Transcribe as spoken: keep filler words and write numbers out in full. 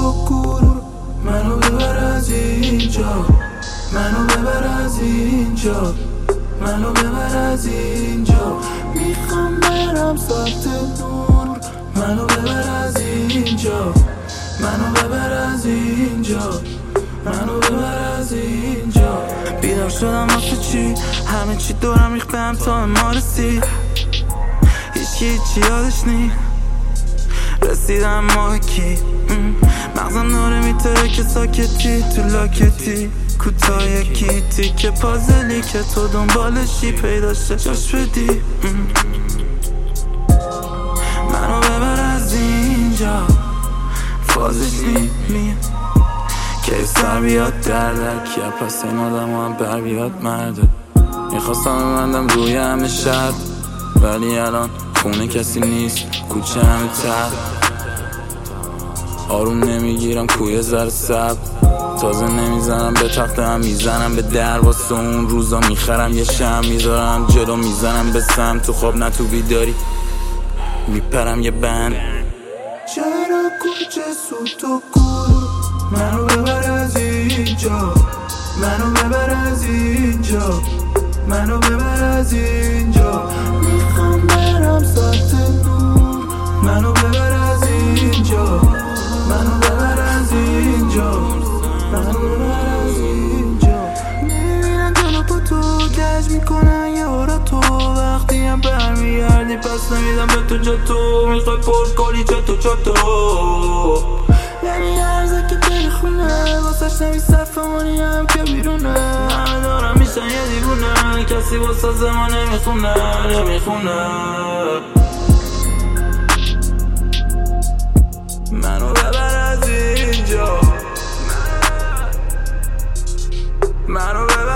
تو کور منو ببر از اینجا، منو ببر از اینجا، منو ببر از اینجا. میخوام برم سمت نور، منو ببر از اینجا، منو ببر از اینجا، منو ببر از اینجا. بیدار شدم واسه چی؟ همه چی دورم ریخت بهم تا ما رسید. هیچکی هیچی یادش نی رسیدم ما کی. مغزم داره میتره که ساکتی تو لاکتی کوتاه یکی تیکه پازلی که تو دنبالشی پیداشه جاش بدی. منو ببر از اینجا فازش نیم که سر بیاد در در که پس این آدم هم بر بیاد مرده. میخواستم ببندم روی همه شرط ولی الان خونه کسی نیست کوچه همه تر. آروم نمیگیرم کوی زر سب تازه نمیزنم به تخت هم میزنم به در واسه اون روزا میخرم یه شم میذارم جلو میزنم به سم تو خواب نه تو بیداری میپرم یه بند. چرا کوچه سوت و کور منو ببر از اینجا، منو ببر از اینجا، منو ببر از اینجا. میخوام برم سمت نور، منو ببر از اینجا، منو ببر از اینجا، منو ببر از اینجا. میبینن جلو با تو کج میکنن یه هارا تو وقتی هم برمیگردی پس نمیدم به تو جا تو میخوای پر کاری چه تو چا تو نمیارزه که بری خونه واسش نمی صفمانی هم که بیرونه. همه دارم میشن یه دیوونه کسی واسه زمان نمیخونه نمیخونه. منو ببر از اینجا، منو ببر